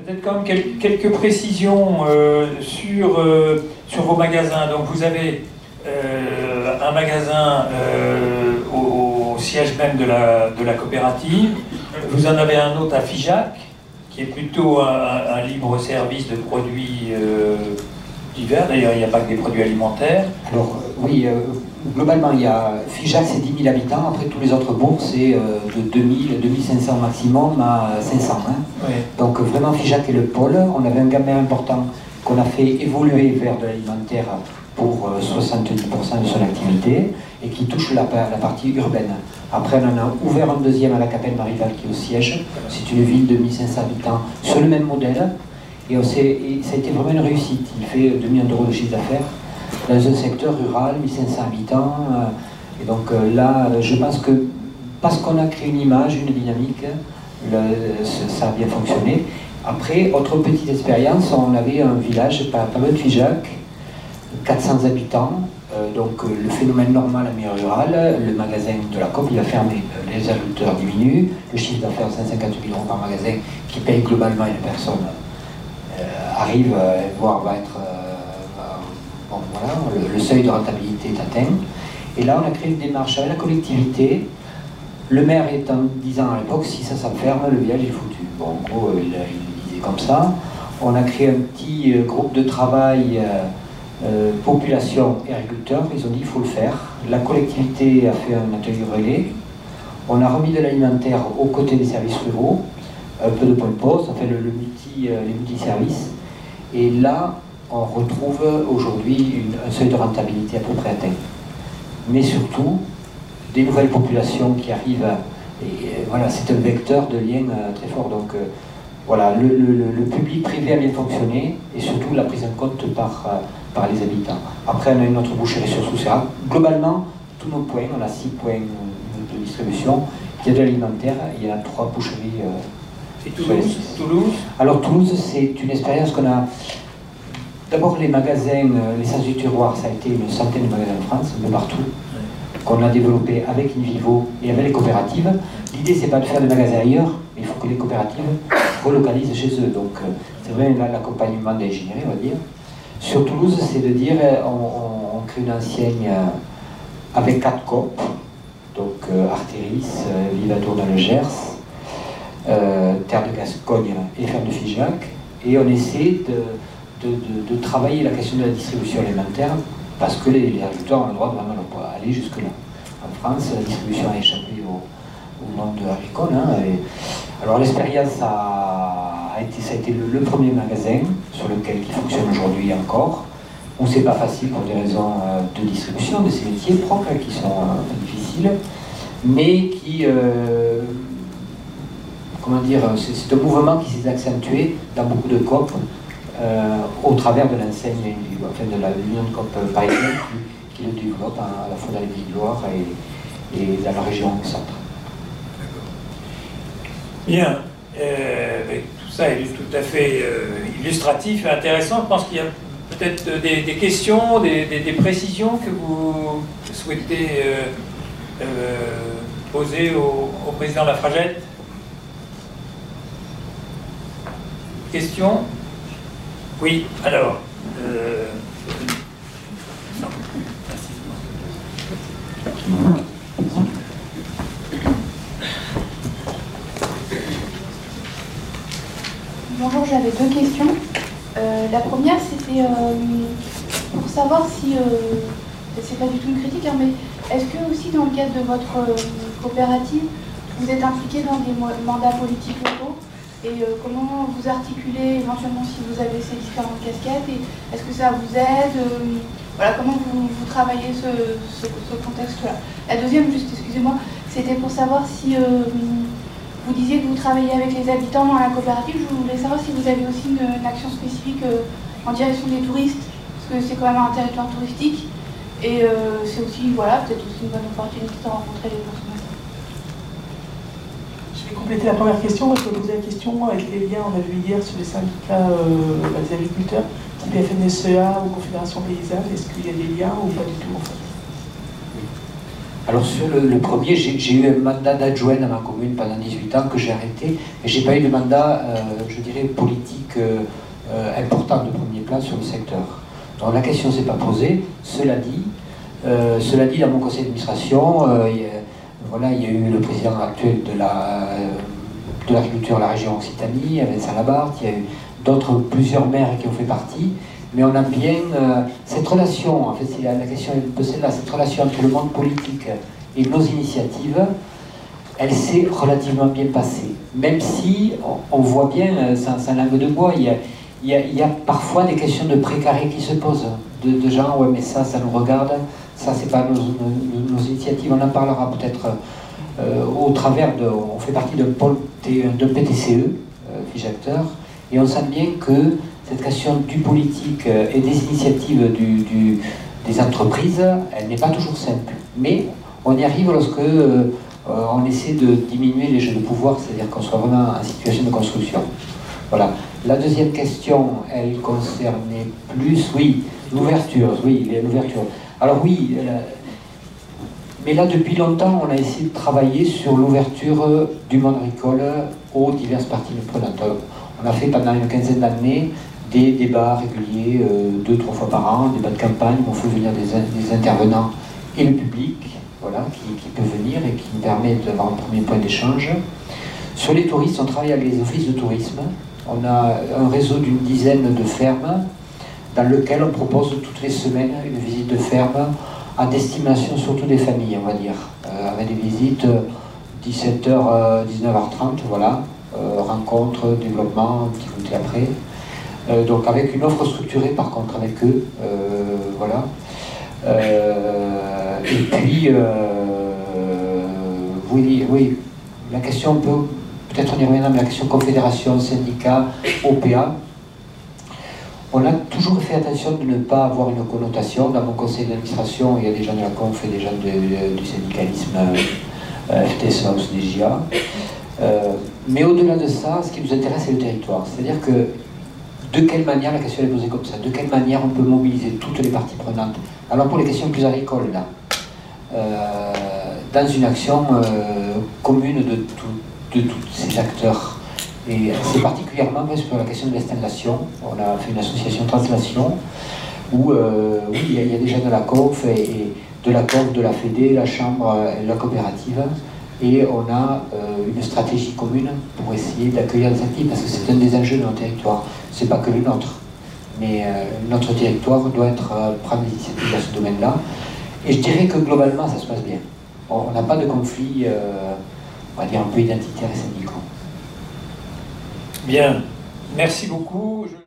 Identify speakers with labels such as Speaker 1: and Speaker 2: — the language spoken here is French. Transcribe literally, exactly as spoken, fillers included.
Speaker 1: peut-être quand même quel, quelques précisions euh, sur, euh, sur vos magasins. Donc vous avez euh, un magasin euh, au, au siège même de la, de la coopérative. Vous en avez un autre à Figeac, qui est plutôt un, un libre service de produits euh, divers. D'ailleurs, il n'y a pas que des produits alimentaires.
Speaker 2: Alors, oui, euh, globalement, il y a Figeac, c'est dix mille habitants. Après, tous les autres bourgs, c'est euh, de deux mille, deux mille cinq cents maximum à cinq cents. Hein.
Speaker 1: Oui.
Speaker 2: Donc, vraiment, Figeac est le pôle. On avait un gamin important qu'on a fait évoluer vers de l'alimentaire pour euh, soixante-dix pour cent de son activité et qui touche la, la partie urbaine. Après, on en a ouvert un deuxième à la Capelle-Marival qui est au siège. C'est une ville de mille cinq cents habitants sur le même modèle. Et, on et ça a été vraiment une réussite. Il fait deux millions d'euros de chiffre d'affaires dans un secteur rural, mille cinq cents habitants. Et donc là, je pense que parce qu'on a créé une image, une dynamique, le, ça a bien fonctionné. Après, autre petite expérience, on avait un village, pas, pas loin de Figeac, quatre cents habitants. Euh, donc euh, le phénomène normal en milieu rural, le magasin de la COP il va fermer, euh, les agriculteurs diminuent, le chiffre d'affaires cent cinquante mille euros par magasin qui paye globalement une personne euh, arrive, euh, voire va être, euh, bon voilà, le, le seuil de rentabilité est atteint. Et là on a créé une démarche avec la collectivité, le maire étant disant à l'époque si ça s'enferme, le village est foutu. Bon en gros il, il disait comme ça, on a créé un petit euh, groupe de travail euh, Euh, population et agriculteurs, ils ont dit il faut le faire. La collectivité a fait un atelier relais. On a remis de l'alimentaire aux côtés des services ruraux, un peu de point de poste, on fait le, le multi, euh, les multiservices. Et là, on retrouve aujourd'hui un seuil de rentabilité à peu près atteint. Mais surtout, des nouvelles populations qui arrivent. Et, et voilà, c'est un vecteur de lien euh, très fort. Donc euh, voilà, le, le, le public privé a bien fonctionné et surtout la prise en compte par euh, par les habitants. Après, on a une autre boucherie sur Soussera. Globalement, tous nos points, on a six points de distribution. Il y a de l'alimentaire, il y a trois boucheries. Euh,
Speaker 1: et Toulouse, Toulouse
Speaker 2: Alors Toulouse, c'est une expérience qu'on a... D'abord, les magasins, euh, l'essence du tiroir, ça a été une centaine de magasins en France, un peu partout, qu'on a développé avec Invivo et avec les coopératives. L'idée, c'est pas de faire des magasins ailleurs, mais il faut que les coopératives relocalisent chez eux. Donc, euh, c'est vrai, l'accompagnement d'ingénierie, on va dire. Sur Toulouse, c'est de dire, on, on, on crée une enseigne avec quatre coop, donc euh, Artéris, euh, Vivadour dans le Gers, euh, Terre de Gascogne et Ferme de Figeac, et on essaie de, de, de, de travailler la question de la distribution alimentaire parce que les, les agriculteurs ont le droit de vraiment aller jusque-là. En France, la distribution a échappé au, au monde agricole. Hein, et, alors l'expérience a, a été, ça a été le, le premier magasin sur lequel il fonctionne aujourd'hui encore. On ne sait pas facile pour des raisons euh, de distribution de ces métiers propres qui sont euh, difficiles, mais qui, euh, comment dire, c'est un mouvement qui s'est accentué dans beaucoup de coop euh, au travers de l'enseigne, enfin de l'Union de coop parisienne qui, qui le développe à, à la fois dans les Pays de Loire et, et dans la région centre.
Speaker 1: Bien, euh, tout ça est tout à fait euh, illustratif et intéressant. Je pense qu'il y a peut-être des, des questions, des, des, des précisions que vous souhaitez euh, euh, poser au, au président Lafragette. Question? Oui, alors. Euh, non.
Speaker 3: Bonjour, j'avais deux questions. Euh, la première, c'était euh, pour savoir si, euh, c'est pas du tout une critique, hein, mais est-ce que aussi dans le cadre de votre euh, coopérative, vous êtes impliqué dans des mandats politiques locaux et euh, comment vous articulez éventuellement si vous avez ces différentes casquettes et est-ce que ça vous aide euh, voilà, comment vous, vous travaillez ce, ce, ce contexte-là. La deuxième, juste excusez-moi, c'était pour savoir si euh, vous disiez que vous travaillez avec les habitants dans la coopérative. Je voulais savoir si vous avez aussi une, une action spécifique euh, en direction des touristes, parce que c'est quand même un territoire touristique. Et euh, c'est aussi, voilà, peut-être aussi une bonne opportunité de rencontrer les consommateurs.
Speaker 4: Je vais compléter la première question. Je vais poser la question avec les liens, on a vu hier sur les syndicats euh, des agriculteurs, type F N S E A ou Confédération Paysanne. Est-ce qu'il y a des liens ou pas du tout en fait?
Speaker 2: Alors sur le, le premier, j'ai eu un mandat d'adjoint à ma commune pendant dix-huit ans que j'ai arrêté, et j'ai pas eu de mandat, euh, je dirais, politique euh, euh, important de premier plan sur le secteur. Donc la question ne s'est pas posée. Cela dit, euh, cela dit, dans mon conseil d'administration, euh, il, voilà, il y a eu le président actuel de la de l'agriculture de la région Occitanie, Vincent Labarthe, il y a eu d'autres, plusieurs maires qui ont fait partie, mais on a bien euh, cette relation, en fait c'est la, la question est un peu celle-là, cette relation entre le monde politique et nos initiatives, elle s'est relativement bien passée. Même si on, on voit bien, sans, sans langue de bois, il y, a, il, y a, il y a parfois des questions de précaré qui se posent, de, de gens, ouais mais ça, ça nous regarde, ça c'est pas nos, nos, nos initiatives, on en parlera peut-être euh, au travers de, on fait partie d'un pôle, d'un P T C E, euh, Figeacteur, et on sent bien que cette question du politique et des initiatives du, du, des entreprises, elle n'est pas toujours simple. Mais on y arrive lorsque euh, on essaie de diminuer les jeux de pouvoir, c'est-à-dire qu'on soit vraiment en situation de construction. Voilà. La deuxième question, elle concernait plus, oui, l'ouverture, oui, l'ouverture. Alors oui, euh, mais là depuis longtemps, on a essayé de travailler sur l'ouverture du monde agricole aux diverses parties prenantes. On a fait pendant une quinzaine d'années des débats réguliers, euh, deux, trois fois par an, débats de campagne, où on fait venir des, des intervenants et le public, voilà, qui, qui peut venir et qui nous permet d'avoir un premier point d'échange. Sur les touristes, on travaille avec les offices de tourisme. On a un réseau d'une dizaine de fermes dans lequel on propose toutes les semaines une visite de ferme à destination surtout des familles, on va dire, euh, avec des visites dix-sept heures, dix-neuf heures trente, voilà, euh, rencontres, développement, un petit côté après. Euh, donc avec une offre structurée par contre avec eux, euh, voilà. Euh, et puis, euh, oui, oui, la question peut, peut-être on y reviendra, mais la question confédération, syndicat, O P A, on a toujours fait attention de ne pas avoir une connotation. Dans mon conseil d'administration, il y a des gens de la conf et des gens de, de, du syndicalisme euh, F T S A ou C D J A. Euh, mais au-delà de ça, ce qui nous intéresse, c'est le territoire. C'est-à-dire que de quelle manière, la question est posée comme ça, de quelle manière on peut mobiliser toutes les parties prenantes. Alors pour les questions plus agricoles, là, euh, dans une action euh, commune de, tout, de tous ces acteurs. Et c'est particulièrement vrai sur la question de l'installation. On a fait une association translation où euh, oui, il y, a, il y a des gens de la conf et, et de la conf, de la Fédé, la chambre et la coopérative. Et on a euh, une stratégie commune pour essayer d'accueillir des actifs, parce que c'est un des enjeux de notre territoire. C'est pas que le nôtre, mais euh, notre territoire doit être, euh, prendre des initiatives dans ce domaine-là. Et je dirais que globalement, ça se passe bien. On n'a pas de conflit, euh, on va dire, un peu identitaire et syndicaux.
Speaker 1: Bien, merci beaucoup. Je...